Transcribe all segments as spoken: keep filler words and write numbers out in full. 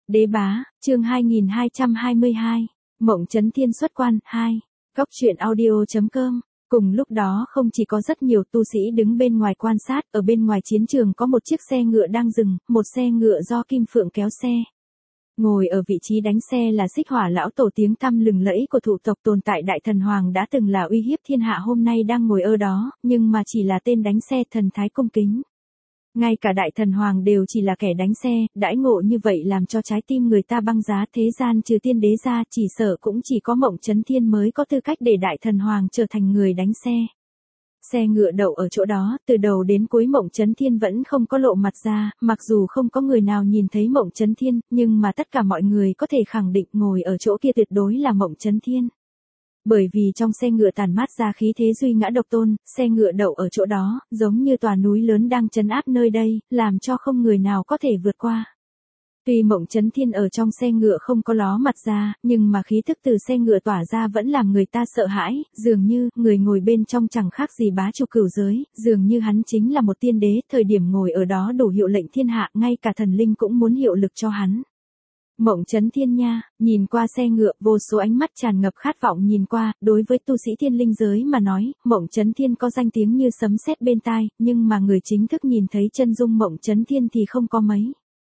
Đế bá, chương hai nghìn hai trăm hai mươi hai, Mộng Chấn Thiên xuất quan, hai. Góc truyện audio.com. Cùng lúc đó không chỉ có rất nhiều tu sĩ đứng bên ngoài quan sát, ở bên ngoài chiến trường có một chiếc xe ngựa đang dừng, một xe ngựa do Kim Phượng kéo xe. Ngồi ở vị trí đánh xe là Xích Hỏa lão tổ tiếng tăm lừng lẫy của thủ tộc tồn tại Đại Thần Hoàng đã từng là uy hiếp thiên hạ hôm nay đang ngồi ở đó, nhưng mà chỉ là tên đánh xe thần thái cung kính. Ngay cả Đại Thần Hoàng đều chỉ là kẻ đánh xe, đãi ngộ như vậy làm cho trái tim người ta băng giá, thế gian trừ tiên đế ra chỉ sợ cũng chỉ có Mộng Chấn Thiên mới có tư cách để Đại Thần Hoàng trở thành người đánh xe. Xe ngựa đậu ở chỗ đó, từ đầu đến cuối Mộng Chấn Thiên vẫn không có lộ mặt ra, mặc dù không có người nào nhìn thấy Mộng Chấn Thiên, nhưng mà tất cả mọi người có thể khẳng định ngồi ở chỗ kia tuyệt đối là Mộng Chấn Thiên. Bởi vì trong xe ngựa tản mát ra khí thế duy ngã độc tôn, xe ngựa đậu ở chỗ đó, giống như tòa núi lớn đang trấn áp nơi đây, làm cho không người nào có thể vượt qua. Tuy Mộng Chấn Thiên ở trong xe ngựa không có ló mặt ra, nhưng mà khí thức từ xe ngựa tỏa ra vẫn làm người ta sợ hãi, dường như người ngồi bên trong chẳng khác gì bá chủ cửu giới, dường như hắn chính là một tiên đế, thời điểm ngồi ở đó đủ hiệu lệnh thiên hạ, ngay cả thần linh cũng muốn hiệu lực cho hắn. Mộng Chấn Thiên nha, nhìn qua xe ngựa, vô số ánh mắt tràn ngập khát vọng nhìn qua, đối với tu sĩ thiên linh giới mà nói, Mộng Chấn Thiên có danh tiếng như sấm sét bên tai, nhưng mà người chính thức nhìn thấy chân dung Mộng Chấn Thiên thì không có mấy.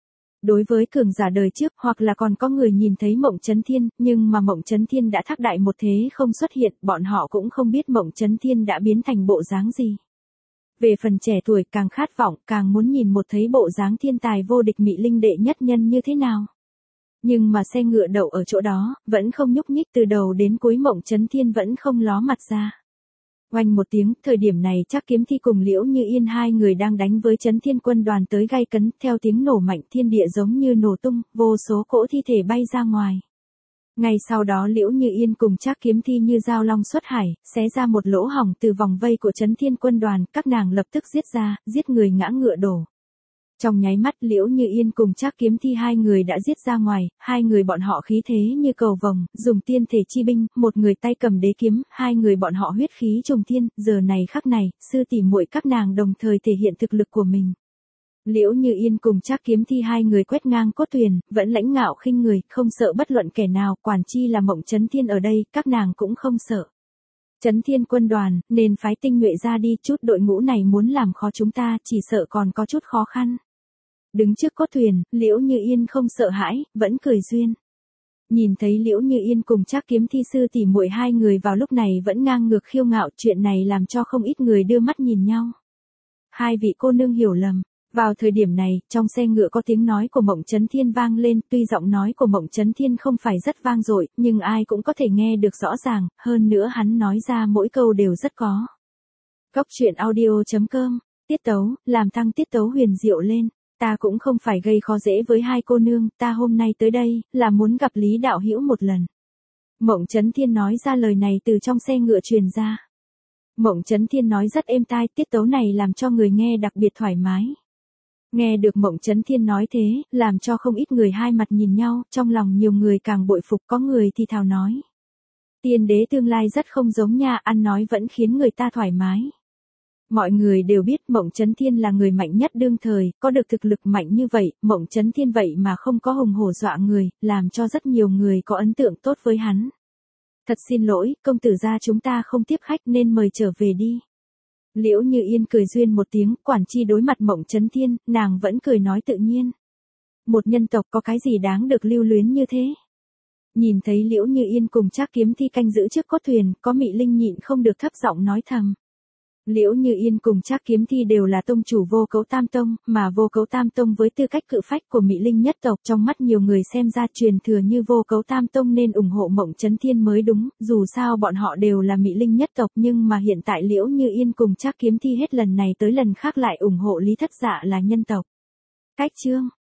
Đối với cường giả đời trước, hoặc là còn có người nhìn thấy Mộng Chấn Thiên, nhưng mà Mộng Chấn Thiên đã thác đại một thế không xuất hiện, bọn họ cũng không biết Mộng Chấn Thiên đã biến thành bộ dáng gì. Về phần trẻ tuổi càng khát vọng, càng muốn nhìn một thấy bộ dáng thiên tài vô địch Mị Linh đệ nhất nhân như thế nào. Nhưng mà xe ngựa đậu ở chỗ đó, vẫn không nhúc nhích, từ đầu đến cuối Mộng Chấn Thiên vẫn không ló mặt ra. Oanh một tiếng, thời điểm này Trác Kiếm Thi cùng Liễu Như Yên hai người đang đánh với Chấn Thiên quân đoàn tới gay cấn, theo tiếng nổ mạnh thiên địa giống như nổ tung, vô số cỗ thi thể bay ra ngoài. Ngay sau đó Liễu Như Yên cùng Trác Kiếm Thi như dao long xuất hải, xé ra một lỗ hổng từ vòng vây của Chấn Thiên quân đoàn, các nàng lập tức giết ra, giết người ngã ngựa đổ. Trong nháy mắt Liễu Như Yên cùng Trác Kiếm Thi hai người đã giết ra ngoài, hai người bọn họ khí thế như cầu vồng, dùng tiên thể chi binh, một người tay cầm đế kiếm, hai người bọn họ huyết khí trùng thiên, giờ này khắc này, sư tỷ muội các nàng đồng thời thể hiện thực lực của mình. Liễu Như Yên cùng Trác Kiếm Thi hai người quét ngang cốt thuyền, vẫn lãnh ngạo khinh người, không sợ bất luận kẻ nào, quản chi là Mộng Chấn Thiên ở đây, các nàng cũng không sợ. Chấn Thiên quân đoàn, nên phái tinh nhuệ ra đi, chút đội ngũ này muốn làm khó chúng ta, chỉ sợ còn có chút khó khăn. Đứng trước cốt thuyền, Liễu Như Yên không sợ hãi, vẫn cười duyên. Nhìn thấy Liễu Như Yên cùng Trác Kiếm Thi sư tỷ muội hai người vào lúc này vẫn ngang ngược khiêu ngạo, chuyện này làm cho không ít người đưa mắt nhìn nhau. Hai vị cô nương hiểu lầm. Vào thời điểm này, trong xe ngựa có tiếng nói của Mộng Chấn Thiên vang lên, tuy giọng nói của Mộng Chấn Thiên không phải rất vang dội, nhưng ai cũng có thể nghe được rõ ràng, hơn nữa hắn nói ra mỗi câu đều rất có. Góc truyện audio.com, tiết tấu, làm tăng tiết tấu huyền diệu lên. Ta cũng không phải gây khó dễ với hai cô nương, ta hôm nay tới đây, là muốn gặp Lý đạo hữu một lần. Mộng Chấn Thiên nói ra lời này từ trong xe ngựa truyền ra. Mộng Chấn Thiên nói rất êm tai, tiết tấu này làm cho người nghe đặc biệt thoải mái. Nghe được Mộng Chấn Thiên nói thế, làm cho không ít người hai mặt nhìn nhau, trong lòng nhiều người càng bội phục, có người thì thào nói. Tiên đế tương lai rất không giống nha, ăn nói vẫn khiến người ta thoải mái. Mọi người đều biết Mộng Chấn Thiên là người mạnh nhất đương thời, có được thực lực mạnh như vậy, Mộng Chấn Thiên vậy mà không có hùng hổ dọa người, làm cho rất nhiều người có ấn tượng tốt với hắn. Thật xin lỗi, công tử gia chúng ta không tiếp khách nên mời trở về đi. Liễu Như Yên cười duyên một tiếng, quản chi đối mặt Mộng Chấn Thiên, nàng vẫn cười nói tự nhiên. Một nhân tộc có cái gì đáng được lưu luyến như thế? Nhìn thấy Liễu Như Yên cùng Trác Kiếm Thi canh giữ trước cốt thuyền, có Mị Linh nhịn không được thấp giọng nói thầm. Liễu Như Yên cùng Trác Kiếm Thi đều là tông chủ Vô Cấu Tam Tông, mà Vô Cấu Tam Tông với tư cách cự phách của Mị Linh nhất tộc, trong mắt nhiều người xem ra truyền thừa như Vô Cấu Tam Tông nên ủng hộ Mộng Chấn Thiên mới đúng, dù sao bọn họ đều là Mị Linh nhất tộc, nhưng mà hiện tại Liễu Như Yên cùng Trác Kiếm Thi hết lần này tới lần khác lại ủng hộ Lý Thất Dạ là nhân tộc. Cách chương